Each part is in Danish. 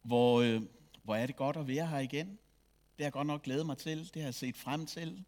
Hvor er det godt at være her igen. Det har jeg godt nok glædet mig til. Det har jeg set frem til.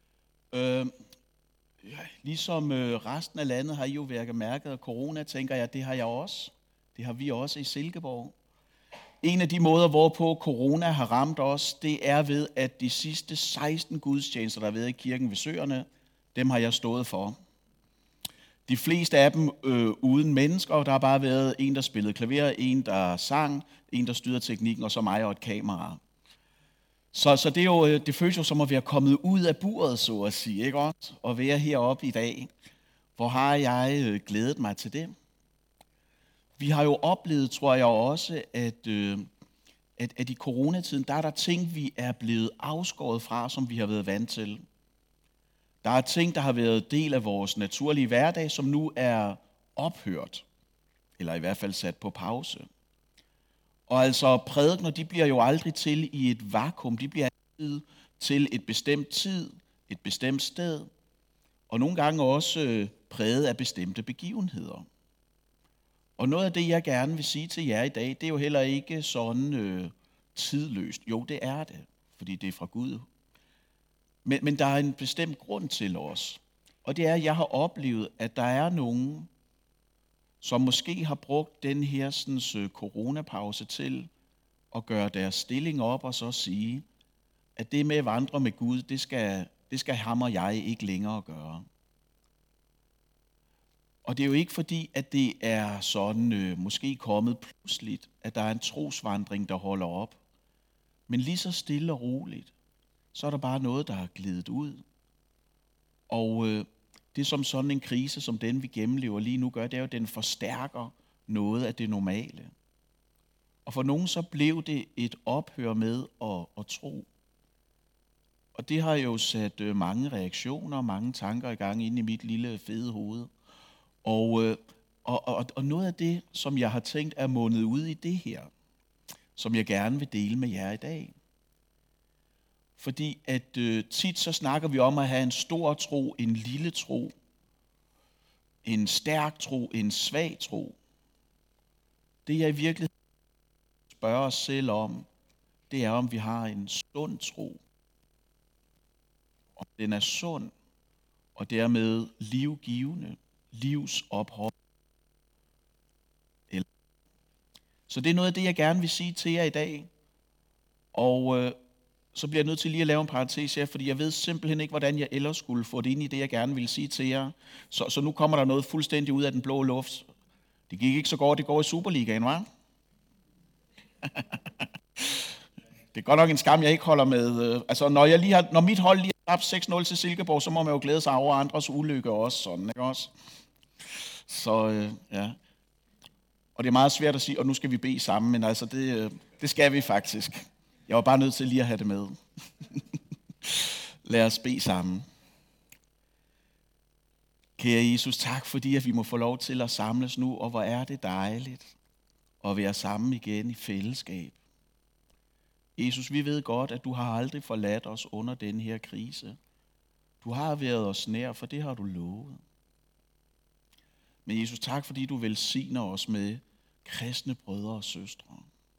Ligesom resten af landet har I jo været mærket af corona, tænker jeg, det har jeg også. Det har vi også i Silkeborg. En af de måder, hvorpå corona har ramt os, det er ved, at de sidste 16 gudstjenester, der har været i kirken ved Søerne, dem har jeg stået for. De fleste af dem uden mennesker, og der har bare været en, der spillede klaver, en, der sang, en, der styrede teknikken, og så mig og et kamera. Så det føles jo som at være kommet ud af buret, så at sige, ikke også? Og være heroppe i dag. Hvor har jeg glædet mig til det? Vi har jo oplevet, tror jeg også, at i coronatiden, der er der ting, vi er blevet afskåret fra, som vi har været vant til. Der er ting, der har været del af vores naturlige hverdag, som nu er ophørt, eller i hvert fald sat på pause. Og altså prædikener, de bliver jo aldrig til i et vakuum, de bliver altid til et bestemt tid, et bestemt sted, og nogle gange også præget af bestemte begivenheder. Og noget af det, jeg gerne vil sige til jer i dag, det er jo heller ikke sådan tidløst. Jo, det er det, fordi det er fra Gud. Men der er en bestemt grund til os. Og det er, at jeg har oplevet, at der er nogen, som måske har brugt den her coronapause til at gøre deres stilling op og så sige, at det med at vandre med Gud, det skal ham og jeg ikke længere gøre. Og det er jo ikke fordi, at det er sådan måske kommet pludseligt, at der er en trosvandring, der holder op. Men lige så stille og roligt, så er der bare noget, der er glidet ud. Og det som sådan en krise, som den vi gennemlever lige nu gør, det er jo, at den forstærker noget af det normale. Og for nogen så blev det et ophør med at tro. Og det har jo sat mange reaktioner og mange tanker i gang inde i mit lille fede hoved. Og noget af det, som jeg har tænkt, er mundet ud i det her, som jeg gerne vil dele med jer i dag. Fordi at tit så snakker vi om at have en stor tro, en lille tro, en stærk tro, en svag tro. Det jeg i virkeligheden spørger os selv om, det er om vi har en sund tro. Om den er sund og dermed livgivende, livsophold. Så det er noget af det, jeg gerne vil sige til jer i dag. Og så bliver jeg nødt til lige at lave en parentes her, fordi jeg ved simpelthen ikke, hvordan jeg ellers skulle få det ind i det, jeg gerne vil sige til jer. Så nu kommer der noget fuldstændig ud af den blå luft. Det gik ikke så godt, det går i Superligaen, hva'? Det er godt nok en skam, jeg ikke holder med. Altså, når mit hold lige har tabt 6-0 til Silkeborg, så må man jo glæde sig over andres ulykke også, sådan, ikke også? Så ja. Og det er meget svært at sige, og nu skal vi bede sammen, men altså, det skal vi faktisk. Jeg var bare nødt til lige at have det med. Lad os bede sammen. Kære Jesus, tak fordi at vi må få lov til at samles nu, og hvor er det dejligt at være sammen igen i fællesskab. Jesus, vi ved godt, at du har aldrig forladt os under den her krise. Du har været os nær, for det har du lovet. Men Jesus, tak fordi du velsigner os med kristne brødre og søstre.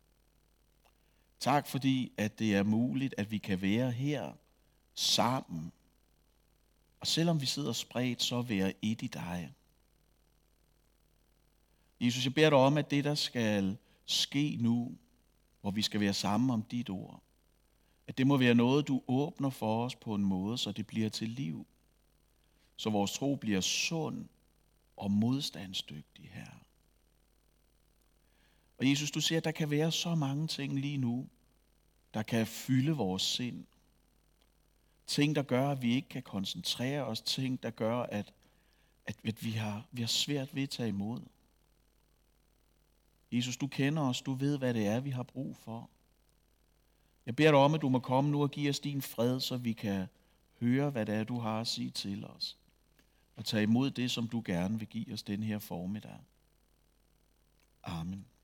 Tak fordi, at det er muligt, at vi kan være her sammen. Og selvom vi sidder spredt, så være et i dig. Jesus, jeg beder dig om, at det, der skal ske nu, hvor vi skal være sammen om dit ord, at det må være noget, du åbner for os på en måde, så det bliver til liv. Så vores tro bliver sund og modstandsdygtig, her. Og Jesus, du siger, at der kan være så mange ting lige nu, der kan fylde vores sind. Ting, der gør, at vi ikke kan koncentrere os. Ting, der gør, at vi har svært ved at tage imod. Jesus, du kender os. Du ved, hvad det er, vi har brug for. Jeg beder dig om, at du må komme nu og give os din fred, så vi kan høre, hvad det er, du har at sige til os. Og tage imod det, som du gerne vil give os den her formiddag. Amen.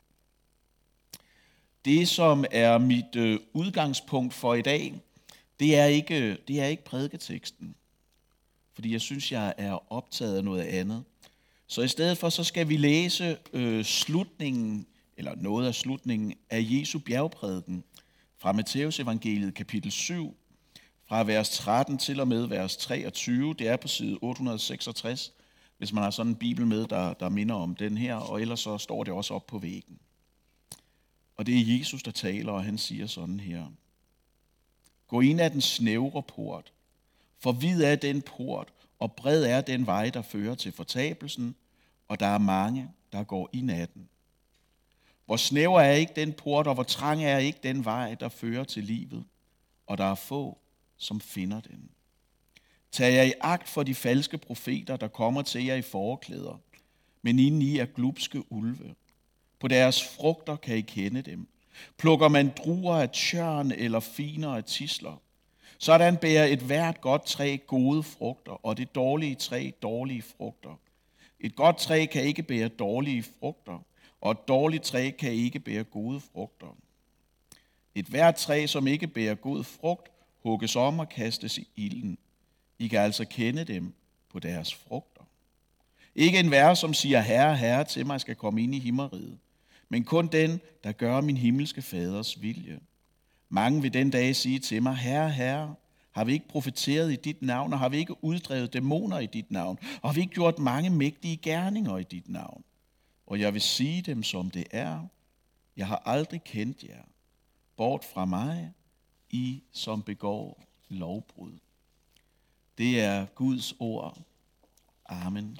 Det, som er mit udgangspunkt for i dag, det er ikke prædiketeksten. Fordi jeg synes, jeg er optaget af noget andet. Så i stedet for, så skal vi læse slutningen eller noget af slutningen af Jesu bjergprædiken fra Matthæus evangeliet kapitel 7, fra vers 13 til og med vers 23. Det er på side 866, hvis man har sådan en bibel med, der minder om den her, og ellers så står det også op på væggen. Og det er Jesus, der taler, og han siger sådan her: Gå ind ad den snævre port, for vid er den port, og bred er den vej, der fører til fortabelsen, og der er mange, der går i natten. Hvor snæver er ikke den port, og hvor trang er ikke den vej, der fører til livet, og der er få, som finder den. Tag jer i agt for de falske profeter, der kommer til jer i forklæder, men indeni er glubske ulve. På deres frugter kan I kende dem. Plukker man druer af tjørn eller finer af tisler, sådan bærer et hvert godt træ gode frugter, og det dårlige træ dårlige frugter. Et godt træ kan ikke bære dårlige frugter, og et dårligt træ kan ikke bære gode frugter. Et hvert træ, som ikke bærer god frugt, hugges om og kastes i ilden. I kan altså kende dem på deres frugter. Ikke enhver, som siger Herre, Herre til mig, skal komme ind i himmeriget, men kun den, der gør min himmelske faders vilje. Mange vil den dag sige til mig, Herre, Herre, har vi ikke profeteret i dit navn, og har vi ikke uddrevet dæmoner i dit navn, og har vi ikke gjort mange mægtige gerninger i dit navn? Og jeg vil sige dem, som det er. Jeg har aldrig kendt jer. Bort fra mig, I som begår lovbrud. Det er Guds ord. Amen.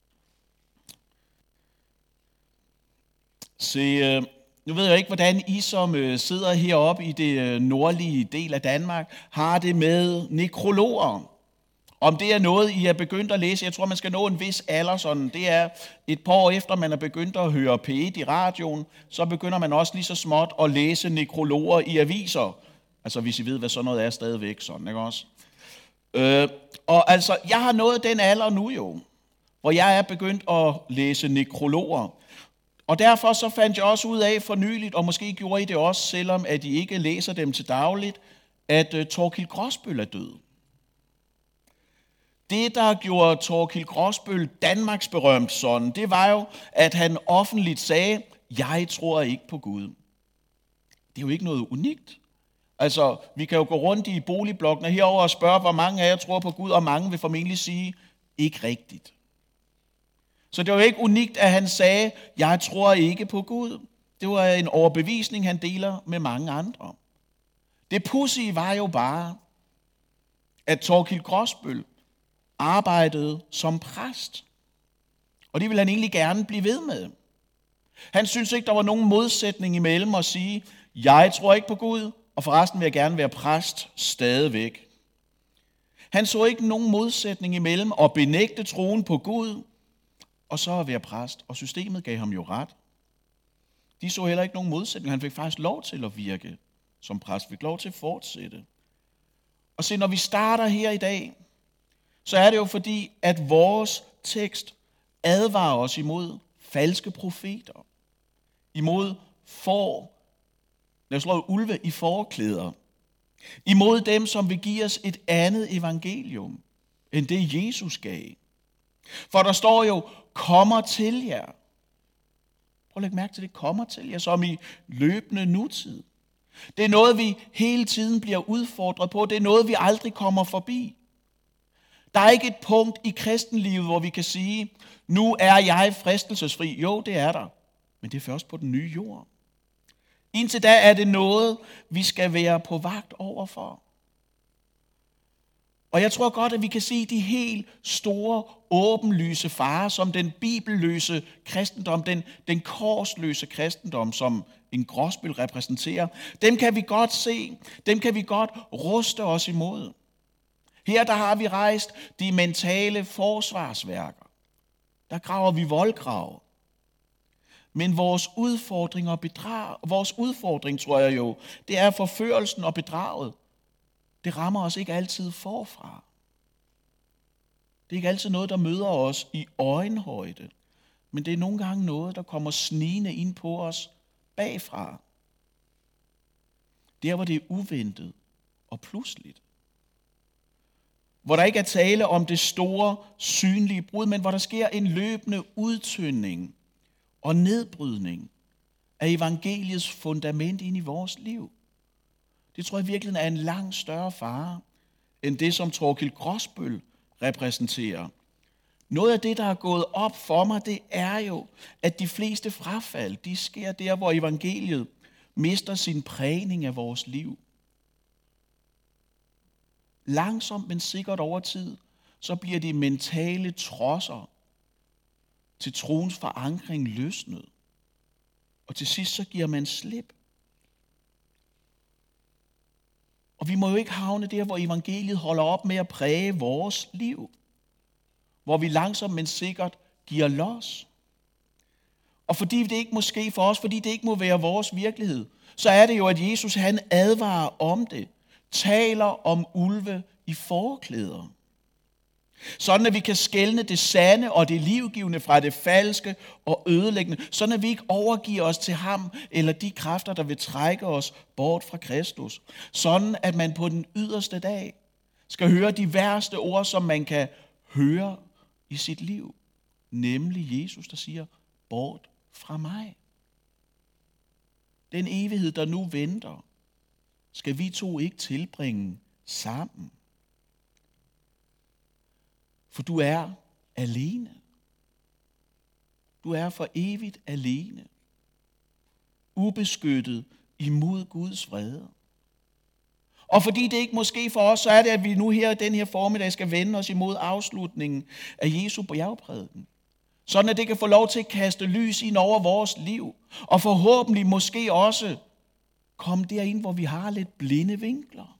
Se, nu ved jeg ikke, hvordan I som sidder heroppe i det nordlige del af Danmark, har det med nekrologer. Om det er noget, I er begyndt at læse. Jeg tror, man skal nå en vis alder sådan. Det er et par år efter, man er begyndt at høre P1 i radioen, så begynder man også lige så småt at læse nekrologer i aviser. Altså, hvis I ved, hvad sådan noget er stadigvæk, sådan, ikke også? Og altså, jeg har nået den alder nu jo, hvor jeg er begyndt at læse nekrologer. Og derfor så fandt jeg også ud af for nyligt, og måske gjorde I det også, selvom at I ikke læser dem til dagligt, at Thorkild Grosbøll er død. Det, der gjorde Thorkild Grosbøll Danmarks berømt sådan, det var jo, at han offentligt sagde, jeg tror ikke på Gud. Det er jo ikke noget unikt. Altså, vi kan jo gå rundt i boligblokkene herover og spørge, hvor mange af jer tror på Gud, og mange vil formentlig sige, ikke rigtigt. Så det var ikke unikt, at han sagde, jeg tror ikke på Gud. Det var en overbevisning, han deler med mange andre. Det pudsige var jo bare, at Thorkild Grosbøll arbejdede som præst. Og det ville han egentlig gerne blive ved med. Han syntes ikke, der var nogen modsætning imellem at sige, jeg tror ikke på Gud, og forresten vil jeg gerne være præst stadigvæk. Han så ikke nogen modsætning imellem at benægte troen på Gud, og så at være præst. Og systemet gav ham jo ret. De så heller ikke nogen modsætning. Han fik faktisk lov til at virke som præst. Fik lov til at fortsætte. Og se, når vi starter her i dag, så er det jo fordi, at vores tekst advarer os imod falske profeter. Imod ulve i forklæder. Imod dem, som vil give os et andet evangelium, end det Jesus gav. For der står jo, kommer til jer. Prøv at lægge mærke til det, kommer til jer, som i løbende nutid. Det er noget, vi hele tiden bliver udfordret på. Det er noget, vi aldrig kommer forbi. Der er ikke et punkt i kristenlivet, hvor vi kan sige, nu er jeg fristelsesfri. Jo, det er der. Men det er først på den nye jord. Indtil da er det noget, vi skal være på vagt overfor. Og jeg tror godt, at vi kan se de helt store, åbenlyse farer, som den bibelløse kristendom, den korsløse kristendom, som en Grosbøll repræsenterer. Dem kan vi godt se, dem kan vi godt ruste os imod. Her der har vi rejst de mentale forsvarsværker. Der graver vi voldgrave. Men vores udfordring, tror jeg jo, det er forførelsen og bedraget. Det rammer os ikke altid forfra. Det er ikke altid noget, der møder os i øjenhøjde. Men det er nogle gange noget, der kommer snigende ind på os bagfra. Der, hvor det er uventet og pludseligt. Hvor der ikke er tale om det store, synlige brud, men hvor der sker en løbende udtynding og nedbrydning er evangeliets fundament ind i vores liv. Det tror jeg virkelig er en langt større fare, end det, som Thorkild Grosbøll repræsenterer. Noget af det, der er gået op for mig, det er jo, at de fleste frafald, de sker der, hvor evangeliet mister sin prægning af vores liv. Langsomt, men sikkert over tid, så bliver de mentale trodser til troens forankring løsnet. Og til sidst så giver man slip. Og vi må jo ikke havne der, hvor evangeliet holder op med at præge vores liv. Hvor vi langsomt, men sikkert giver los. Og fordi det ikke må ske for os, fordi det ikke må være vores virkelighed, så er det jo, at Jesus han advarer om det. Taler om ulve i forklæder. Sådan at vi kan skelne det sande og det livgivende fra det falske og ødelæggende. Sådan at vi ikke overgiver os til ham eller de kræfter, der vil trække os bort fra Kristus. Sådan at man på den yderste dag skal høre de værste ord, som man kan høre i sit liv. Nemlig Jesus, der siger, bort fra mig. Den evighed, der nu venter, skal vi to ikke tilbringe sammen. For du er alene. Du er for evigt alene. Ubeskyttet imod Guds vrede. Og fordi det ikke må ske for os, så er det, at vi nu her den her formiddag skal vende os imod afslutningen af Jesu bjergprædiken. Sådan at det kan få lov til at kaste lys ind over vores liv. Og forhåbentlig måske også komme derind, hvor vi har lidt blinde vinkler.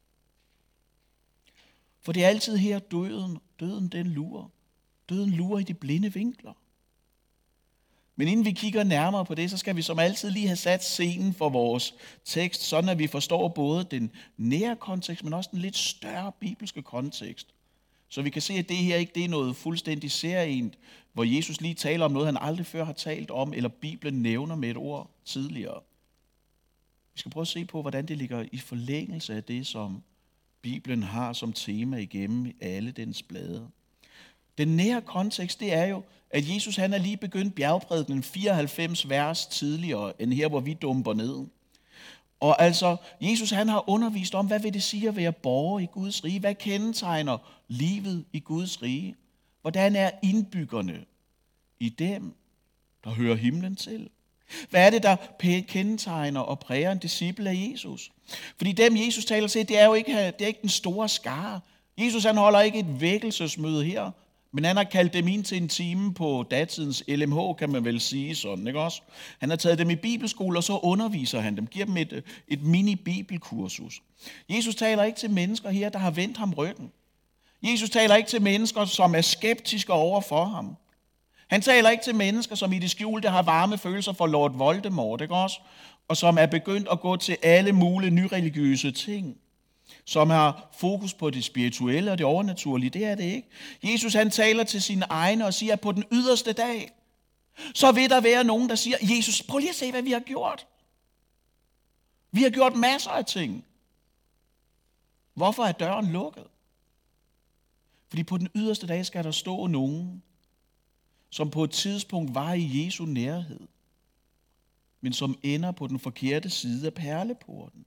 For det er altid her døden den lurer. Døden lurer i de blinde vinkler. Men inden vi kigger nærmere på det, så skal vi som altid lige have sat scenen for vores tekst, sådan at vi forstår både den nære kontekst, men også den lidt større bibelske kontekst. Så vi kan se, at det her ikke det er noget fuldstændig særligt, hvor Jesus lige taler om noget, han aldrig før har talt om, eller Bibelen nævner med et ord tidligere. Vi skal prøve at se på, hvordan det ligger i forlængelse af det, som Bibelen har som tema igennem alle dens blade. Den nære kontekst, det er jo, at Jesus han er lige begyndt bjergprædikenen 94 vers tidligere, end her, hvor vi dumper ned. Og altså, Jesus han har undervist om, hvad vil det sige at være borger i Guds rige? Hvad kendetegner livet i Guds rige? Hvordan er indbyggerne i dem, der hører himlen til? Hvad er det, der kendetegner og præger en disciple af Jesus? Fordi dem, Jesus taler til, det er ikke den store skare. Jesus han holder ikke et vækkelsesmøde her, men han har kaldt dem ind til en time på datidens LMH, kan man vel sige sådan, ikke også? Han har taget dem i bibelskole, og så underviser han dem, giver dem et mini-bibelkursus. Jesus taler ikke til mennesker her, der har vendt ham ryggen. Jesus taler ikke til mennesker, som er skeptiske over for ham. Han taler ikke til mennesker, som i det skjulte har varme følelser for Lord Voldemort, ikke også? Og som er begyndt at gå til alle mulige nyreligiøse ting. Som har fokus på det spirituelle og det overnaturlige. Det er det ikke. Jesus han taler til sine egne og siger, at på den yderste dag, så vil der være nogen, der siger, Jesus, prøv lige at se, hvad vi har gjort. Vi har gjort masser af ting. Hvorfor er døren lukket? Fordi på den yderste dag skal der stå nogen, som på et tidspunkt var i Jesu nærhed, men som ender på den forkerte side af perleporten.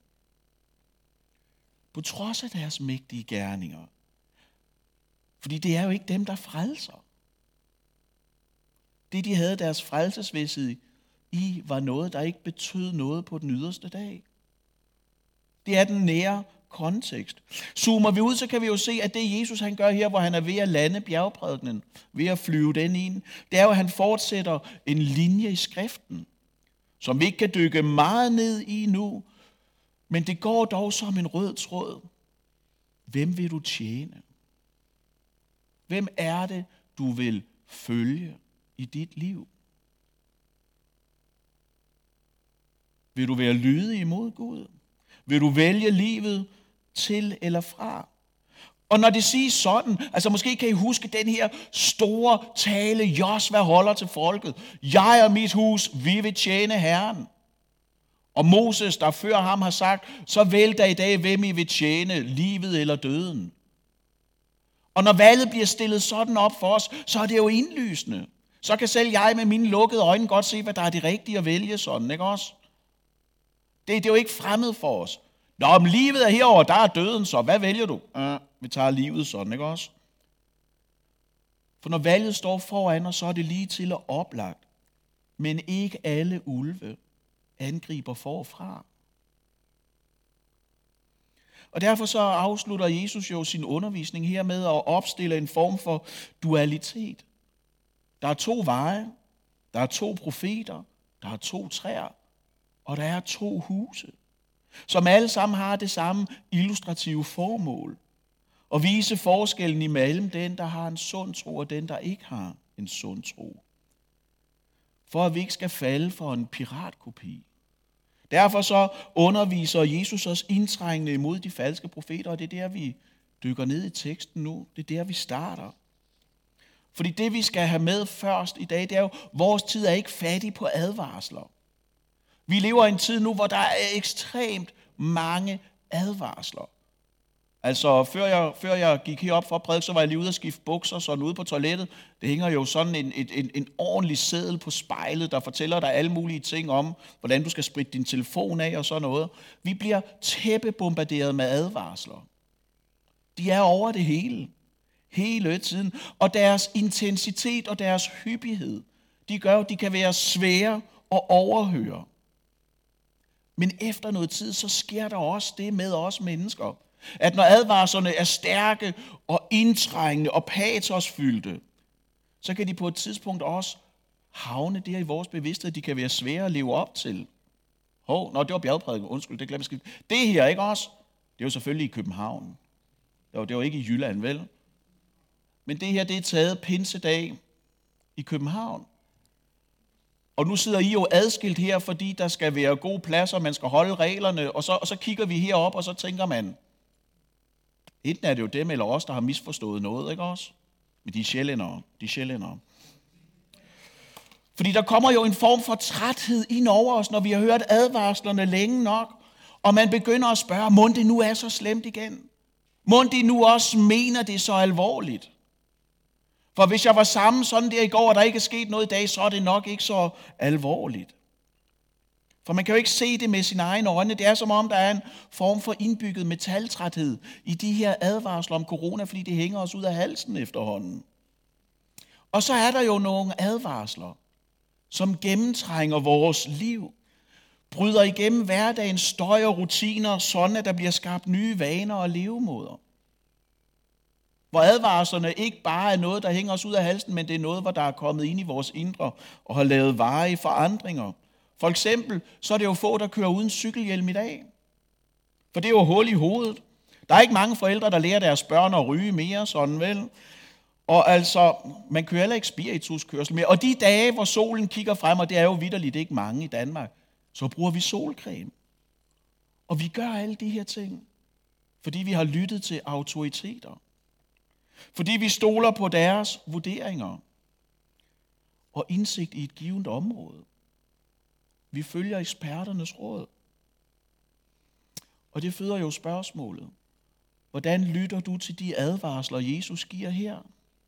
På trods af deres mægtige gerninger. Fordi det er jo ikke dem, der frelser. Det, de havde deres frelsesvidshed i, var noget, der ikke betød noget på den yderste dag. Det er den nære kontekst. Zoomer vi ud, så kan vi jo se, at det Jesus han gør her, hvor han er ved at lande bjergprædikenen, ved at flyve den ind, det er jo, at han fortsætter en linje i skriften, som vi ikke kan dykke meget ned i nu, men det går dog som en rød tråd. Hvem vil du tjene? Hvem er det, du vil følge i dit liv? Vil du være lydig imod Gud? Vil du vælge livet til eller fra? Og når det siges sådan, altså måske kan I huske den her store tale, Josva holder til folket. Jeg og mit hus, vi vil tjene Herren. Og Moses, der før ham har sagt, så vælg der i dag, hvem I vil tjene, livet eller døden. Og når valget bliver stillet sådan op for os, så er det jo indlysende. så kan selv jeg med mine lukkede øjne godt se, hvad der er det rigtige at vælge sådan, ikke også? Det er jo ikke fremmed for os. Nå, om livet er herover, der er døden så. Hvad vælger du? Vi tager livet sådan, ikke også? For når valget står foran os, så er det lige til at oplagt. Men ikke alle ulve angriber forfra. Og derfor så afslutter Jesus jo sin undervisning her med at opstille en form for dualitet. Der er 2 veje, der er 2 profeter, der er 2 træer, og der er 2 huse, som alle sammen har det samme illustrative formål. At vise forskellen imellem den, der har en sund tro, og den, der ikke har en sund tro. For at vi ikke skal falde for en piratkopi. Derfor så underviser Jesus os indtrængende imod de falske profeter, og det er der, vi dykker ned i teksten nu. Det er der, vi starter. Fordi det, vi skal have med først i dag, det er jo, vores tid er ikke fattig på advarsler. Vi lever i en tid nu, hvor der er ekstremt mange advarsler. Altså, før jeg gik herop for at prædike, så var jeg lige ude at skifte bukser, sådan ude på toilettet. Det hænger jo sådan en ordentlig seddel på spejlet, der fortæller dig alle mulige ting om, hvordan du skal spritte din telefon af og sådan noget. Vi bliver tæppebombarderet med advarsler. De er over det hele tiden. Og deres intensitet og deres hyppighed, de gør, at de kan være svære at overhøre. Men efter noget tid, så sker der også det med os mennesker, at når advarslerne er stærke og indtrængende og patosfyldte, så kan de på et tidspunkt også havne der i vores bevidsthed, de kan være svære at leve op til. Det var bjergprædiken, undskyld, det glemte jeg. Det her, ikke også? Det er jo selvfølgelig i København. Det var ikke i Jylland, vel? Men det her, det er taget pinsedag i København. Og nu sidder I jo adskilt her, fordi der skal være gode pladser, man skal holde reglerne, og så kigger vi herop, og så tænker man, enten er det jo dem eller os, der har misforstået noget, ikke også? Men de er sjællændere. Fordi der kommer jo en form for træthed ind over os, når vi har hørt advarslerne længe nok, og man begynder at spørge, mon det nu er så slemt igen? Mon de nu også mener det så alvorligt? For hvis jeg var sammen sådan der i går, og der ikke er sket noget i dag, så er det nok ikke så alvorligt. For man kan jo ikke se det med sine egne øjne. Det er som om, der er en form for indbygget metaltræthed i de her advarsler om corona, fordi det hænger os ud af halsen efterhånden. Og så er der jo nogle advarsler, som gennemtrænger vores liv, bryder igennem hverdagens støj og rutiner, sådan at der bliver skabt nye vaner og levemåder. Hvor advarslerne ikke bare er noget, der hænger os ud af halsen, men det er noget, hvor der er kommet ind i vores indre og har lavet varige forandringer. For eksempel, så er det jo få, der kører uden cykelhjelm i dag. For det er jo hul i hovedet. Der er ikke mange forældre, der lærer deres børn at ryge mere, sådan vel. Og altså, man kører heller ikke spirituskørsel mere. Og de dage, hvor solen kigger frem, og det er jo vitterligt ikke mange i Danmark, så bruger vi solcreme. Og vi gør alle de her ting, fordi vi har lyttet til autoriteter. Fordi vi stoler på deres vurderinger og indsigt i et givet område. Vi følger eksperternes råd. Og det føder jo spørgsmålet. Hvordan lytter du til de advarsler, Jesus giver her?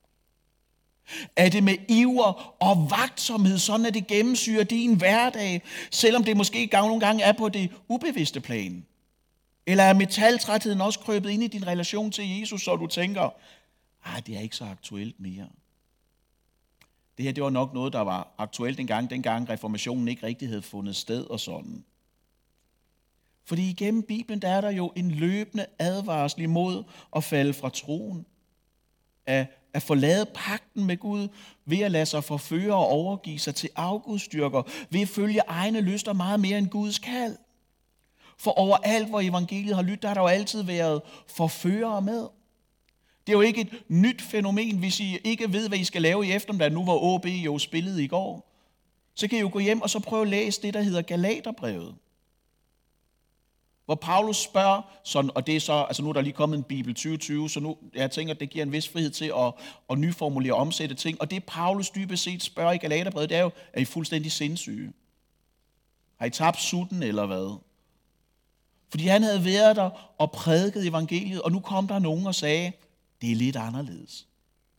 Er det med iver og vagtsomhed, sådan at det gennemsyrer din hverdag, selvom det måske nogle gange er på det ubevidste plan? Eller er metaltrætheden også krøbet ind i din relation til Jesus, så du tænker, det er ikke så aktuelt mere. Det her, det var nok noget, der var aktuelt dengang reformationen ikke rigtig havde fundet sted og sådan. Fordi igennem Bibelen, der er der jo en løbende advarsel imod at falde fra troen. At forlade pagten med Gud ved at lade sig forføre og overgive sig til afgudstyrker, ved at følge egne lyster meget mere end Guds kald. For overalt, hvor evangeliet har lyttet, der har der jo altid været forførere med. Det er jo ikke et nyt fænomen, hvis I ikke ved, hvad I skal lave i eftermiddag, nu hvor OB jo spillede i går. Så kan I jo gå hjem og så prøve at læse det, der hedder Galaterbrevet. Hvor Paulus spørger, sådan, og det er så, altså nu er der lige kommet en Bibel 2020, så nu, jeg tænker, at det giver en vis frihed til at nyformulere og omsætte ting. Og det Paulus dybest set spørger i Galaterbrevet, det er jo, er I fuldstændig sindssyge? Har I tabt sutten eller hvad? Fordi han havde været der og prædiket evangeliet, og nu kom der nogen og sagde, det er lidt anderledes.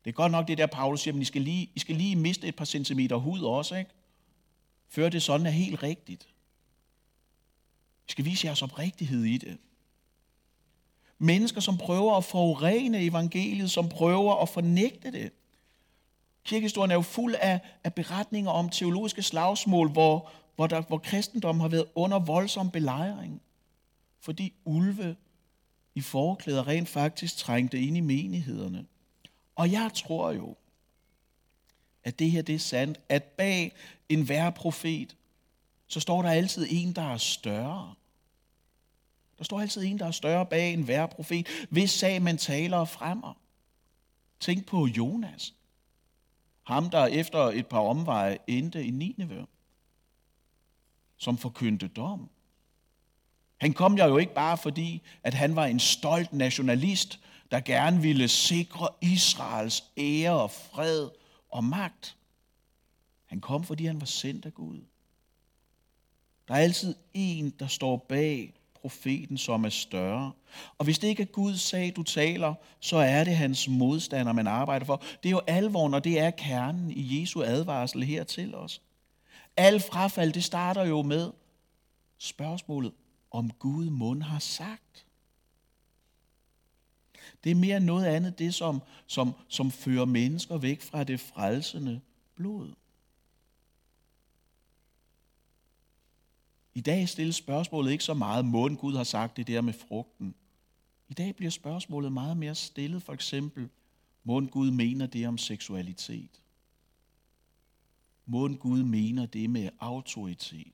Det er godt nok det der, Paulus siger, men I skal lige miste et par centimeter hud også, ikke? Før det sådan er helt rigtigt. I skal vise jeres oprigtighed i det. Mennesker, som prøver at forurene evangeliet, som prøver at fornægte det. Kirkehistorien er jo fuld af beretninger om teologiske slagsmål, hvor kristendommen har været under voldsom belejring. Fordi ulve i forklæder rent faktisk trængte ind i menighederne. Og jeg tror jo, at det her det er sandt, at bag enhver profet, så står der altid en, der er større. Der står altid en, der er større bag enhver profet, hvis sag man taler fremmer. Tænk på Jonas. Ham, der efter et par omveje endte i Nineve, som forkyndte dom. Han kom jo ikke bare fordi, at han var en stolt nationalist, der gerne ville sikre Israels ære og fred og magt. Han kom, fordi han var sendt af Gud. Der er altid en, der står bag profeten, som er større. Og hvis det ikke er Guds sag, du taler, så er det hans modstander, man arbejder for. Det er jo alvoren, og det er kernen i Jesu advarsel her til os. Al frafald, det starter jo med spørgsmålet, om Gud mund har sagt. Det er mere end noget andet, det som fører mennesker væk fra det frelsende blod. I dag stilles spørgsmålet ikke så meget, måden Gud har sagt det der med frugten. I dag bliver spørgsmålet meget mere stillet, for eksempel, måden Gud mener det om seksualitet. Måden Gud mener det med autoritet.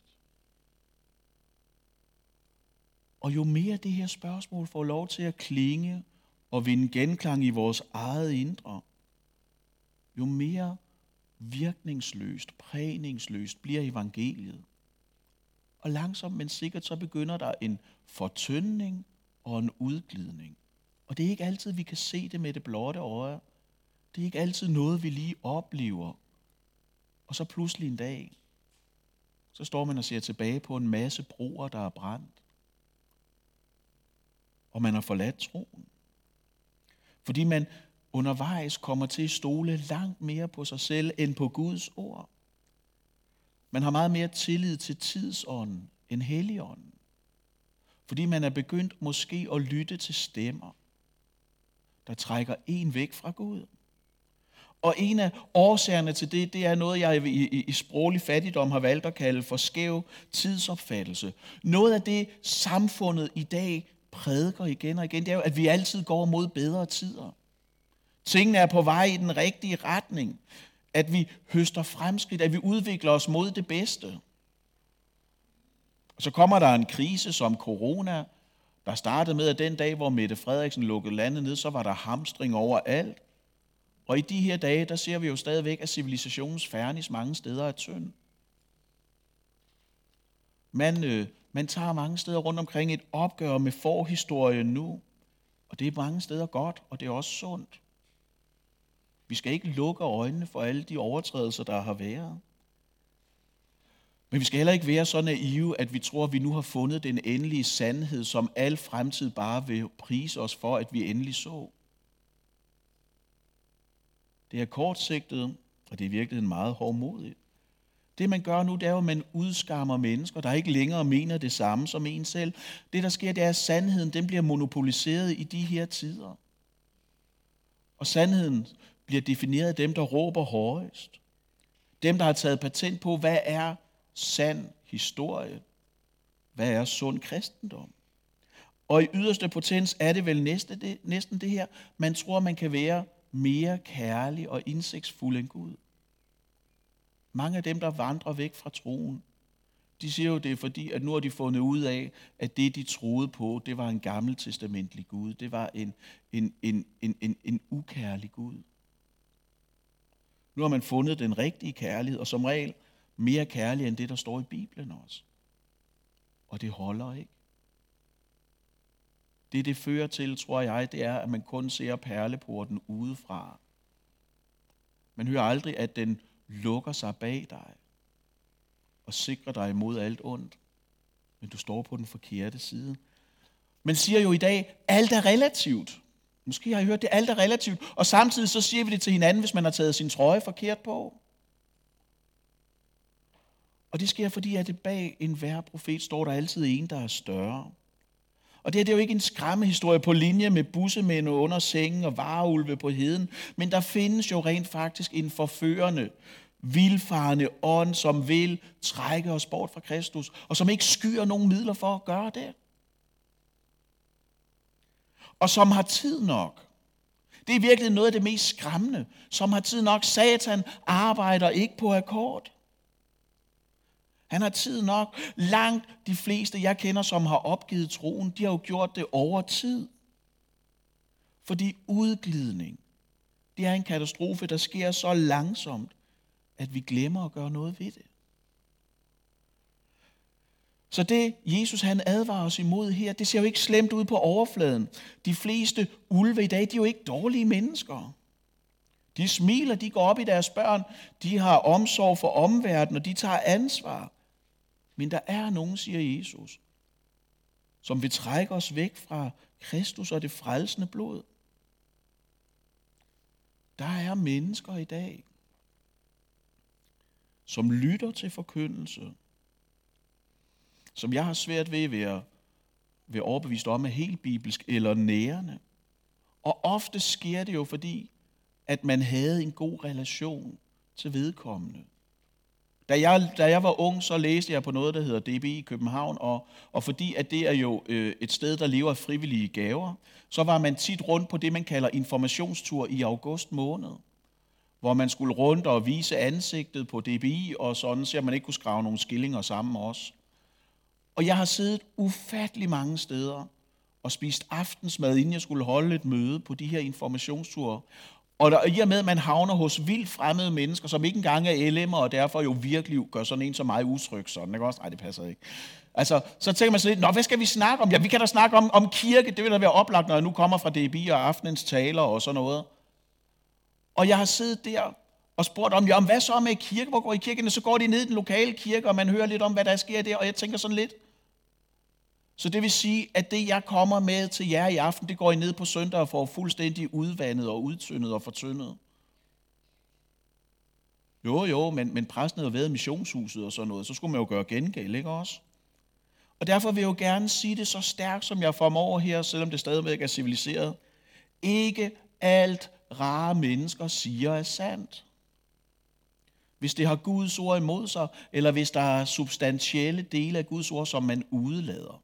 Og jo mere det her spørgsmål får lov til at klinge og vinde genklang i vores eget indre, jo mere virkningsløst, prægningsløst bliver evangeliet. Og langsomt, men sikkert, så begynder der en fortyndning og en udglidning. Og det er ikke altid, vi kan se det med det blotte øje. Det er ikke altid noget, vi lige oplever. Og så pludselig en dag, så står man og ser tilbage på en masse broer, der er brændt. Og man har forladt troen. Fordi man undervejs kommer til at stole langt mere på sig selv end på Guds ord. Man har meget mere tillid til tidsånden end Helligånden. Fordi man er begyndt måske at lytte til stemmer, der trækker en væk fra Gud. Og en af årsagerne til det er noget, jeg i sproglig fattigdom har valgt at kalde for skæv tidsopfattelse. Noget af det, samfundet i dag prædiker igen og igen, det er jo, at vi altid går mod bedre tider. Tingene er på vej i den rigtige retning. At vi høster fremskridt, at vi udvikler os mod det bedste. Og så kommer der en krise som corona, der startede med, at den dag, hvor Mette Frederiksen lukkede landet ned, så var der hamstring overalt. Og i de her dage, der ser vi jo stadigvæk, at civilisationens fernis mange steder er tynd. Man tager mange steder rundt omkring et opgør med forhistorien nu. Og det er mange steder godt, og det er også sundt. Vi skal ikke lukke øjnene for alle de overtrædelser, der har været. Men vi skal heller ikke være så naive, at vi tror, at vi nu har fundet den endelige sandhed, som al fremtid bare vil prise os for, at vi endelig så. Det er kortsigtet, og det er i virkeligheden meget hårdmodigt. Det man gør nu, det er jo, at man udskammer mennesker, der ikke længere mener det samme som en selv. Det der sker, det er, at sandheden den bliver monopoliseret i de her tider. Og sandheden bliver defineret af dem, der råber højest. Dem, der har taget patent på, hvad er sand historie? Hvad er sund kristendom? Og i yderste potens er det vel næsten det her. Man tror, man kan være mere kærlig og indsigtsfuld end Gud. Mange af dem, der vandrer væk fra troen, de siger jo, det er fordi, at nu har de fundet ud af, at det, de troede på, det var en gammeltestamentlig Gud. Det var en ukærlig Gud. Nu har man fundet den rigtige kærlighed, og som regel mere kærlig end det, der står i Bibelen også. Og det holder ikke. Det fører til, tror jeg, det er, at man kun ser perleporten udefra. Man hører aldrig, at den lukker sig bag dig og sikrer dig imod alt ondt. Men du står på den forkerte side. Man siger jo i dag, alt er relativt. Måske har I hørt det, alt er relativt. Og samtidig så siger vi det til hinanden, hvis man har taget sin trøje forkert på. Og det sker, fordi at det bag enhver profet står der altid en, der er større. Og det er jo ikke en skræmmehistorie på linje med bussemænd under sengen og vareulve på heden, men der findes jo rent faktisk en forførende, vildfarende ånd, som vil trække os bort fra Kristus, og som ikke skyer nogen midler for at gøre det. Og som har tid nok. Det er virkelig noget af det mest skræmmende. Som har tid nok. Satan arbejder ikke på akkord. Han har tid nok. Langt de fleste, jeg kender, som har opgivet troen, de har jo gjort det over tid. Fordi udglidning, det er en katastrofe, der sker så langsomt, at vi glemmer at gøre noget ved det. Så det, Jesus han advarer os imod her, det ser jo ikke slemt ud på overfladen. De fleste ulve i dag, de er jo ikke dårlige mennesker. De smiler, de går op i deres børn, de har omsorg for omverdenen, og de tager ansvar. Men der er nogen, siger Jesus, som vil trække os væk fra Kristus og det frelsende blod. Der er mennesker i dag, som lytter til forkyndelse, som jeg har svært ved at være overbevist om er helt bibelsk eller nærende. Og ofte sker det jo fordi, at man havde en god relation til vedkommende. Da jeg var ung, så læste jeg på noget, der hedder DBI i København, og fordi at det er jo et sted, der lever af frivillige gaver, så var man tit rundt på det, man kalder informationstur i august måned, hvor man skulle rundt og vise ansigtet på DBI, og sådan, så man ikke kunne skrave nogle skillinger sammen med os. Og jeg har siddet ufattelig mange steder og spist aftensmad, inden jeg skulle holde et møde på de her informationsture. Og i og med, at man havner hos vildt fremmede mennesker, som ikke engang er LM'er, og derfor jo virkelig gør sådan en som mig utryg sådan, ikke også? Nej, det passer ikke. Altså, så tænker man så lidt, hvad skal vi snakke om? Ja, vi kan da snakke om kirke, det vil da være oplagt, når jeg nu kommer fra DBI og aftenens taler og sådan noget. Og jeg har siddet der og spurgt om, hvad så med kirke? Hvor går I kirken? Så går de ned i den lokale kirke, og man hører lidt om, hvad der sker der, og jeg tænker sådan lidt. Så det vil sige, at det, jeg kommer med til jer i aften, det går I ned på søndag og får fuldstændig udvandet og udtyndet og fortyndet. Jo, men præsten havde været i missionshuset og sådan noget, så skulle man jo gøre gengæld, ikke også? Og derfor vil jeg jo gerne sige det så stærkt, som jeg formår her, selvom det stadigvæk er civiliseret. Ikke alt rare mennesker siger er sandt. Hvis det har Guds ord imod sig, eller hvis der er substantielle dele af Guds ord, som man udelader.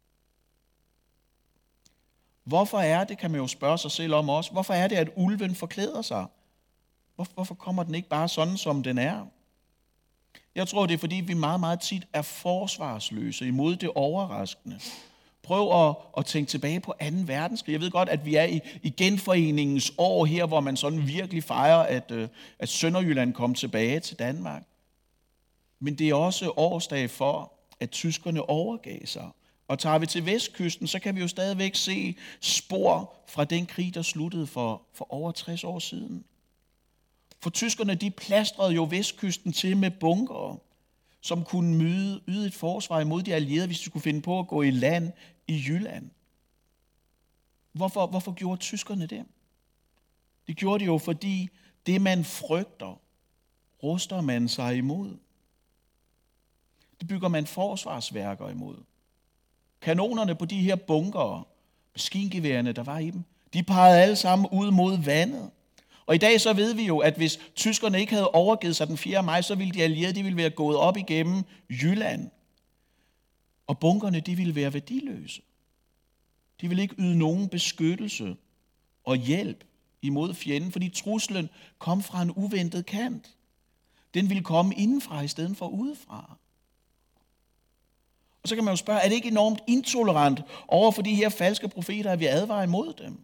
Hvorfor er det, kan man jo spørge sig selv om også, hvorfor er det, at ulven forklæder sig? Hvorfor kommer den ikke bare sådan, som den er? Jeg tror, det er, fordi vi meget, meget tit er forsvarsløse imod det overraskende. Prøv at tænke tilbage på 2. verdenskrig. Jeg ved godt, at vi er i genforeningens år her, hvor man sådan virkelig fejrer, at Sønderjylland kom tilbage til Danmark. Men det er også årsdag for, at tyskerne overgav sig. Og tager vi til vestkysten, så kan vi jo stadigvæk se spor fra den krig, der sluttede for over 60 år siden. For tyskerne, de plastrede jo vestkysten til med bunkere, som kunne yde et forsvar imod de allierede, hvis de skulle finde på at gå i land i Jylland. Hvorfor gjorde tyskerne det? Det gjorde de jo, fordi det, man frygter, ruster man sig imod. Det bygger man forsvarsværker imod. Kanonerne på de her bunkere, maskingeværerne, der var i dem, de pegede alle sammen ud mod vandet. Og i dag så ved vi jo, at hvis tyskerne ikke havde overgivet sig den 4. maj, så ville de allierede være gået op igennem Jylland. Og bunkerne, de ville være værdiløse. De ville ikke yde nogen beskyttelse og hjælp imod fjenden, fordi truslen kom fra en uventet kant. Den ville komme indenfra i stedet for udefra. Og så kan man jo spørge, er det ikke enormt intolerant over for de her falske profeter, at vi advarer imod dem?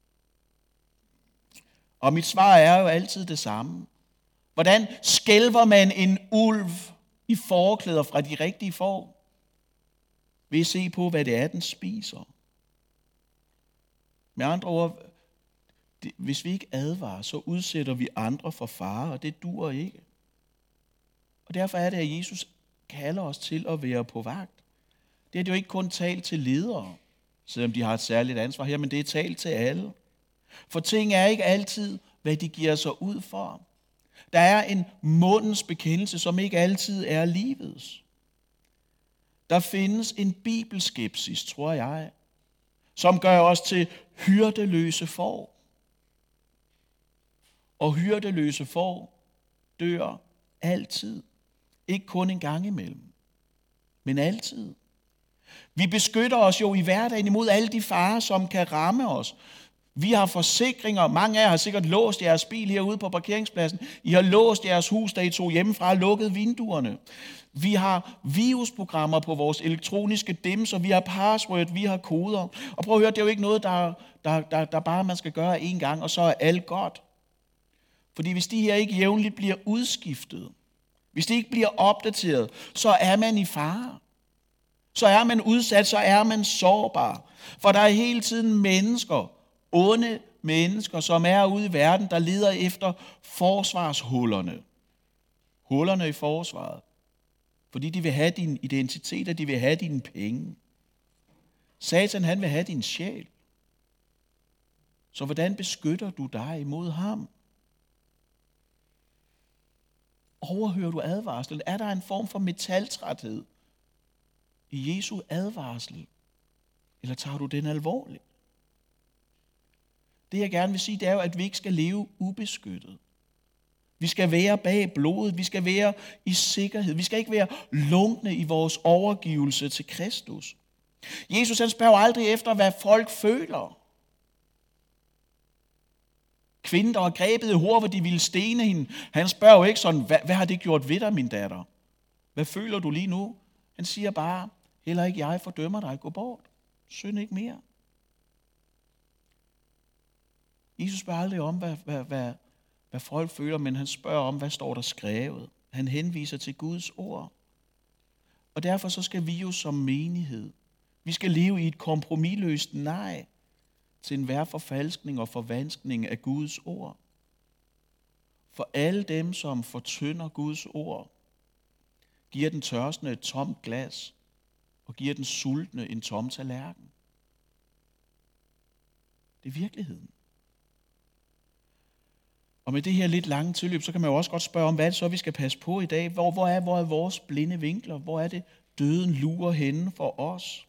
Og mit svar er jo altid det samme. Hvordan skælver man en ulv i forklæder fra de rigtige får? Ved at se på, hvad det er, den spiser. Med andre ord, hvis vi ikke advarer, så udsætter vi andre for fare, og det duer ikke. Og derfor er det, at Jesus kalder os til at være på vagt. Det er jo ikke kun talt til ledere, selvom de har et særligt ansvar her, men det er talt til alle. For ting er ikke altid, hvad de giver sig ud for. Der er en mundens bekendelse, som ikke altid er livets. Der findes en bibelskepsis, tror jeg, som gør os til hyrdeløse får. Og hyrdeløse får dør altid. Ikke kun en gang imellem, men altid. Vi beskytter os jo i hverdagen imod alle de farer, som kan ramme os. Vi har forsikringer. Mange af jer har sikkert låst jeres bil herude på parkeringspladsen. I har låst jeres hus, da I tog hjemmefra og lukket vinduerne. Vi har virusprogrammer på vores elektroniske dimser. Vi har password, vi har koder. Og prøv at høre, det er jo ikke noget, der bare man skal gøre én gang, og så er alt godt. Fordi hvis de her ikke jævnligt bliver udskiftet, hvis de ikke bliver opdateret, så er man i fare. Så er man udsat, så er man sårbar. For der er hele tiden mennesker, onde mennesker, som er ude i verden, der leder efter forsvarshullerne. Hullerne i forsvaret. Fordi de vil have din identitet, og de vil have dine penge. Satan, han vil have din sjæl. Så hvordan beskytter du dig imod ham? Overhører du advarslen? Er der en form for metaltræthed i Jesu advarsel? Eller tager du den alvorligt? Det jeg gerne vil sige, det er jo, at vi ikke skal leve ubeskyttet. Vi skal være bag blodet. Vi skal være i sikkerhed. Vi skal ikke være lunkne i vores overgivelse til Kristus. Jesus, han spørger aldrig efter, hvad folk føler. Kvinden, der var grebet i hår, hvor de ville stene hende, han spørger jo ikke sådan, hvad har det gjort ved dig, min datter? Hvad føler du lige nu? Han siger bare, heller ikke jeg fordømmer dig, gå bort. Synd ikke mere. Jesus spørger aldrig om, hvad folk føler, men han spørger om, hvad står der skrevet. Han henviser til Guds ord. Og derfor så skal vi jo som menighed, vi skal leve i et kompromisløst nej til enhver forfalskning og forvanskning af Guds ord. For alle dem, som fortynder Guds ord, giver den tørstende et tomt glas og giver den sultne en tom tallerken. Det er virkeligheden. Og med det her lidt lange tilløb, så kan man jo også godt spørge om, hvad er det så, vi skal passe på i dag? Hvor er vores blinde vinkler? Hvor er det, døden lurer henne for os?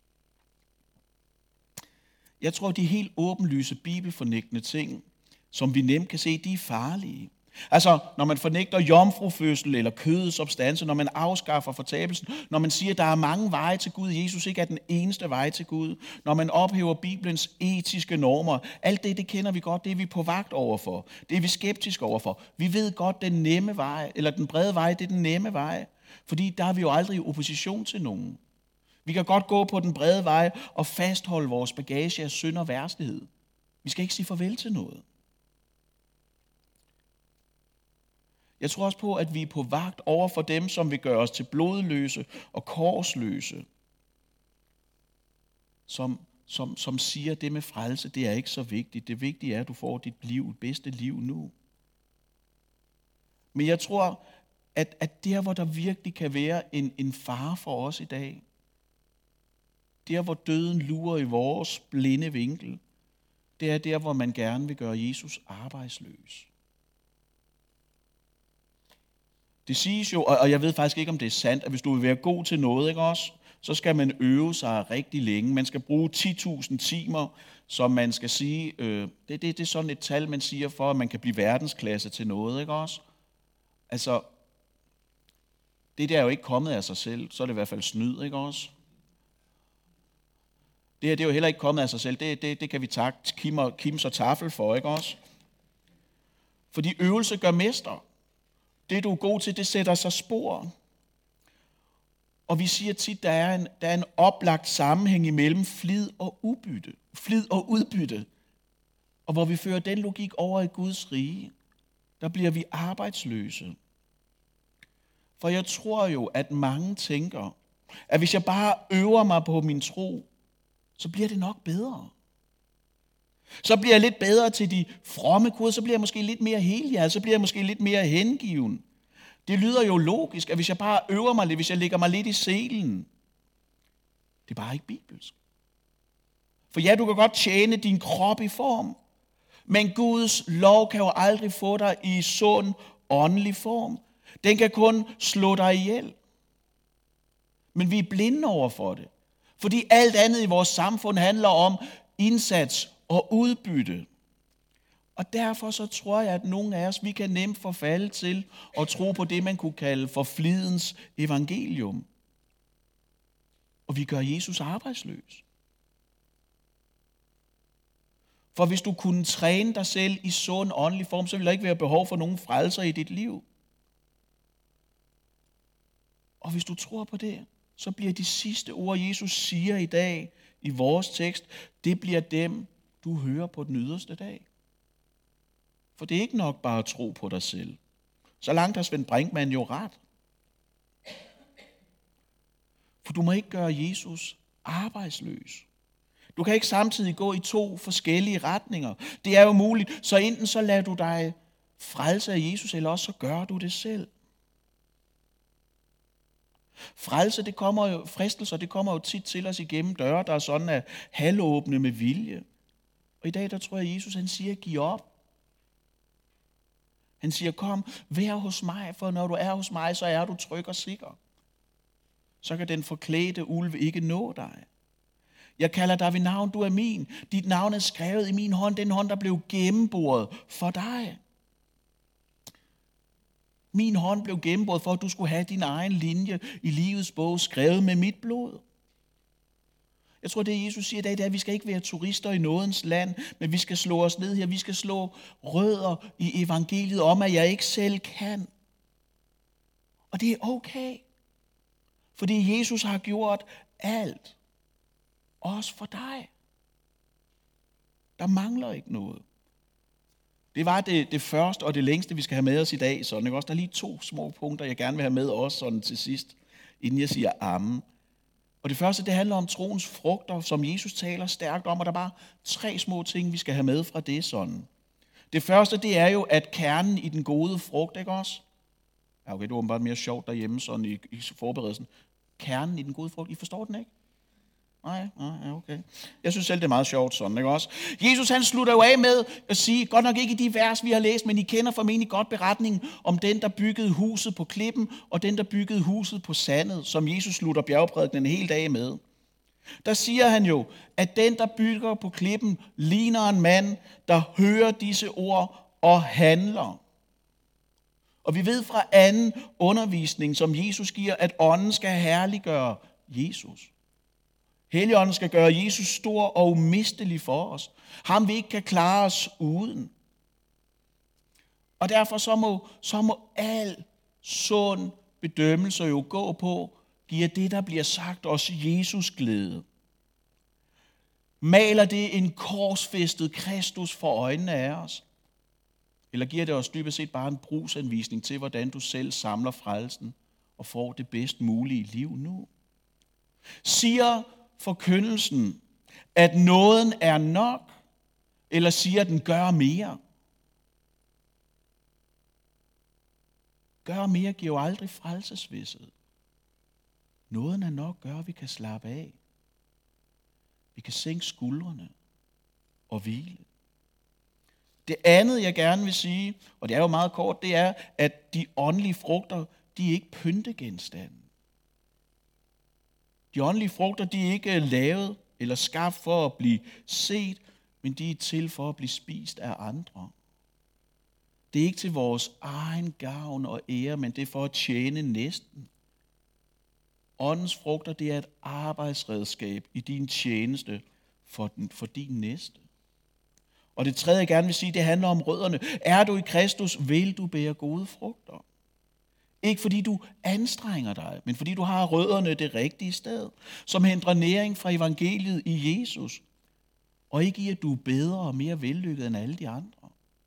Jeg tror, de helt åbenlyse bibelfornægtende ting, som vi nemt kan se, de er farlige. Altså, når man fornægter jomfrufødsel eller kødets substanse, når man afskaffer fortabelsen, når man siger, at der er mange veje til Gud, Jesus ikke er den eneste vej til Gud, når man ophæver Bibelens etiske normer, alt det kender vi godt, det er vi på vagt overfor, det er vi skeptiske overfor. Vi ved godt, den nemme vej, eller den brede vej, det er den nemme vej, fordi der er vi jo aldrig i opposition til nogen. Vi kan godt gå på den brede vej og fastholde vores bagage af synd og værstighed. Vi skal ikke sige farvel til noget. Jeg tror også på, at vi er på vagt over for dem, som vil gøre os til blodløse og korsløse. Som siger, at det med frelse, det er ikke så vigtigt. Det vigtige er, at du får dit bedste liv nu. Men jeg tror, at der, hvor der virkelig kan være en fare for os i dag, der, hvor døden lurer i vores blinde vinkel, det er der, hvor man gerne vil gøre Jesus arbejdsløs. Det siges jo, og jeg ved faktisk ikke, om det er sandt, at hvis du vil være god til noget, ikke også, så skal man øve sig rigtig længe. Man skal bruge 10.000 timer, som man skal sige, det er sådan et tal, man siger, for at man kan blive verdensklasse til noget, ikke også? Altså, det der er jo ikke kommet af sig selv, så er det i hvert fald snyd, ikke også? Det her, det er jo heller ikke kommet af sig selv, det kan vi takke Kims og Tafel for, ikke også? Fordi øvelse gør mester. Det, du er god til, det sætter sig spor. Og vi siger tit, der er en oplagt sammenhæng imellem flid og udbytte. Og hvor vi fører den logik over i Guds rige, der bliver vi arbejdsløse. For jeg tror jo, at mange tænker, at hvis jeg bare øver mig på min tro, så bliver det nok bedre. Så bliver jeg lidt bedre til de fromme kurser, så bliver jeg måske lidt mere helhjertet, så bliver jeg måske lidt mere hengiven. Det lyder jo logisk, at hvis jeg bare øver mig lidt, hvis jeg lægger mig lidt i selen, det er bare ikke bibelsk. For ja, du kan godt tjene din krop i form, Men Guds lov kan jo aldrig få dig i sund åndelig form. Den kan kun slå dig ihjel. Men vi er blinde over for det. Fordi alt andet i vores samfund handler om indsats og udbytte. Og derfor så tror jeg, at nogle af os, vi kan nemt forfalde til at tro på det, man kunne kalde for flidens evangelium. Og vi gør Jesus arbejdsløs. For hvis du kunne træne dig selv i sund åndelig form, så ville der ikke være behov for nogen frelser i dit liv. Og hvis du tror på det, så bliver de sidste ord, Jesus siger i dag i vores tekst, det bliver dem, du hører på den yderste dag. For det er ikke nok bare at tro på dig selv. Så langt har Svend Brinkmann jo ret. For du må ikke gøre Jesus arbejdsløs. Du kan ikke samtidig gå i to forskellige retninger. Det er jo muligt, så enten så lader du dig frelse af Jesus, eller også så gør du det selv. Frelse, fristelser, det kommer jo tit til os igennem døre, der er sådan at halvåbne med vilje. Og i dag, der tror jeg, at Jesus han siger, giv op. Han siger, kom, vær hos mig, for når du er hos mig, så er du tryg og sikker. Så kan den forklædte ulv ikke nå dig. Jeg kalder dig ved navn, du er min. Dit navn er skrevet i min hånd, den hånd, der blev gennemboret for dig. Min hånd blev gennemboret for, at du skulle have din egen linje i livets bog, skrevet med mit blod. Jeg tror, det Jesus siger i dag, det er, at vi skal ikke være turister i nådens land, men vi skal slå os ned her. Vi skal slå rødder i evangeliet om, at jeg ikke selv kan. Og det er okay. Fordi Jesus har gjort alt. Også for dig. Der mangler ikke noget. Det var det første og det længste, vi skal have med os i dag. Sådan, ikke? Også, der er lige 2 små punkter, jeg gerne vil have med os sådan til sidst, inden jeg siger amen. Og det første, det handler om troens frugter, som Jesus taler stærkt om, og der er bare 3 små ting, vi skal have med fra det sådan. Det første, det er jo, at kernen i den gode frugt, ikke også? Ja, okay, det var bare mere sjovt derhjemme, sådan i forberedelsen. Kernen i den gode frugt, I forstår den ikke? Nej, okay. Jeg synes selv, det er meget sjovt sådan, ikke også? Jesus han slutter jo af med at sige, godt nok ikke i de vers, vi har læst, men I kender formentlig godt beretningen om den, der byggede huset på klippen, og den, der byggede huset på sandet, som Jesus slutter bjergprædikenen en hel dag med. Der siger han jo, at den, der bygger på klippen, ligner en mand, der hører disse ord og handler. Og vi ved fra anden undervisning, som Jesus giver, at ånden skal herliggøre Jesus. Helligånden skal gøre Jesus stor og umistelig for os. Ham vi ikke kan klare os uden. Og derfor så må al sund bedømmelse jo gå på, giver det, der bliver sagt, os Jesus glæde. Maler det en korsfæstet Kristus for øjnene af os? Eller giver det os dybest set bare en brugsanvisning til, hvordan du selv samler frelsen og får det bedst mulige liv nu? Siger forkyndelsen, at nåden er nok, eller siger den, gør mere? Gør mere giver jo aldrig frelsesvished. Nåden er nok, gør, at vi kan slappe af. Vi kan sænke skuldrene og hvile. Det andet, jeg gerne vil sige, og det er jo meget kort, det er, at de åndelige frugter, de er ikke pyntegenstande. De åndelige frugter, de er ikke lavet eller skabt for at blive set, men de er til for at blive spist af andre. Det er ikke til vores egen gavn og ære, men det er for at tjene næsten. Åndens frugter, det er et arbejdsredskab i din tjeneste for din næste. Og det tredje, jeg gerne vil sige, det handler om rødderne. Er du i Kristus, vil du bære gode frugter. Ikke fordi du anstrenger dig, men fordi du har rødderne det rigtige sted, som henter næring fra evangeliet i Jesus, og ikke i, at du er bedre og mere vellykket end alle de andre.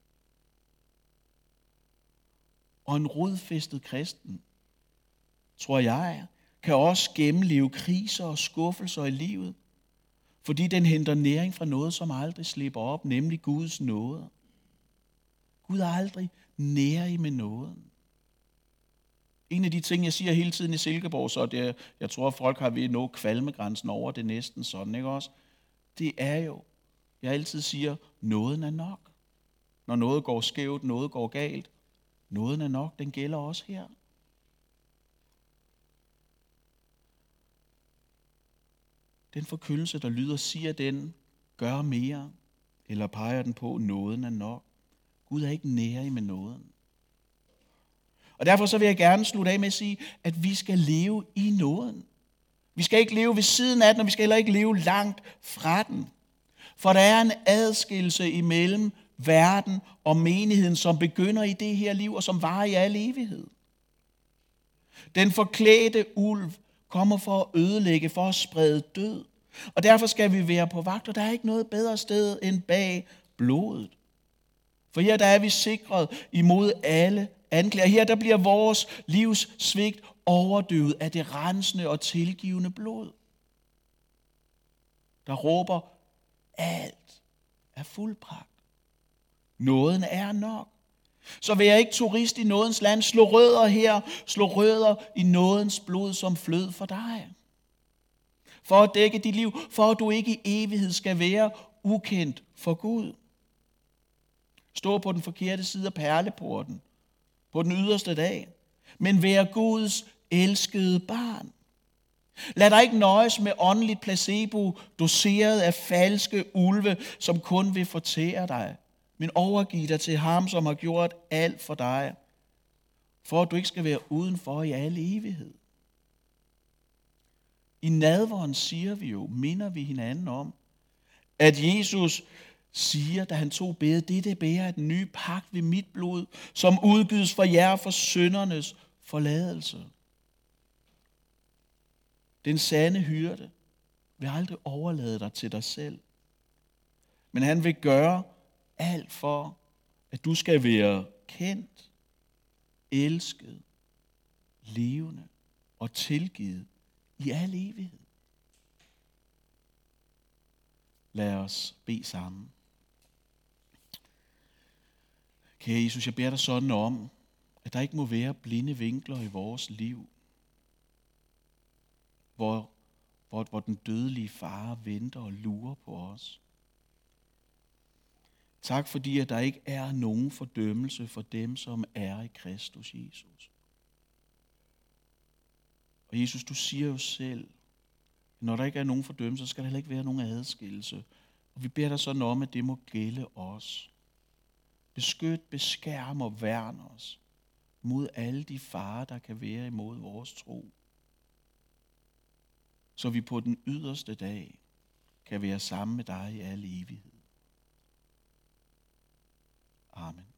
Og en rodfæstet kristen, tror jeg, kan også gennemleve kriser og skuffelser i livet, fordi den henter næring fra noget, som aldrig slipper op, nemlig Guds nåde. Gud er aldrig nærig med nåden. En af de ting, jeg siger hele tiden i Silkeborg, så det, jeg tror, at folk har ved at nå kvalmegrænsen over det næsten sådan, ikke også? Det er jo, jeg altid siger, nåden er nok. når noget går skævt, noget går galt. Nåden er nok, den gælder også her. Den forkyndelse, der lyder, siger den, gør mere, eller peger den på, nåden er nok. Gud er ikke nærig med nåden. Og derfor så vil jeg gerne slutte af med at sige, at vi skal leve i nåden. Vi skal ikke leve ved siden af den, og vi skal heller ikke leve langt fra den. For der er en adskillelse imellem verden og menigheden, som begynder i det her liv, og som varer i al evighed. Den forklædte ulv kommer for at ødelægge, for at sprede død. Og derfor skal vi være på vagt, og der er ikke noget bedre sted end bag blodet. For her der er vi sikret imod alle anklager. Her der bliver vores livs svigt overdøvet af det rensende og tilgivende blod. Der råber, alt er fuldbragt. Nåden er nok. Så vær ikke turist i nådens land. Slå rødder her. Slå rødder i nådens blod, som flød for dig. For at dække dit liv. For at du ikke i evighed skal være ukendt for Gud. Stå på den forkerte side af perleporten. På den yderste dag. Men vær Guds elskede barn. Lad dig ikke nøjes med åndeligt placebo, doseret af falske ulve, som kun vil fortære dig. Men overgiv dig til ham, som har gjort alt for dig, for at du ikke skal være udenfor i al evighed. I nadveren siger vi jo, minder vi hinanden om, at Jesus siger, da han tog bæret, dette bærer et ny pagt ved mit blod, som udgives for jer for syndernes forladelse. Den sande hyrde vil aldrig overlade dig til dig selv, men han vil gøre alt for, at du skal være kendt, elsket, levende og tilgivet i al evighed. Lad os bede sammen. Kære Jesus, jeg beder dig sådan om, at der ikke må være blinde vinkler i vores liv, hvor den dødelige fare venter og lurer på os. Tak fordi, at der ikke er nogen fordømmelse for dem, som er i Kristus Jesus. Og Jesus, du siger jo selv, at når der ikke er nogen fordømmelse, så skal der heller ikke være nogen adskillelse. Og vi beder dig sådan om, at det må gælde os. Beskyt, beskærm og værn os mod alle de farer, der kan være imod vores tro. Så vi på den yderste dag kan være sammen med dig i al evighed. Amen.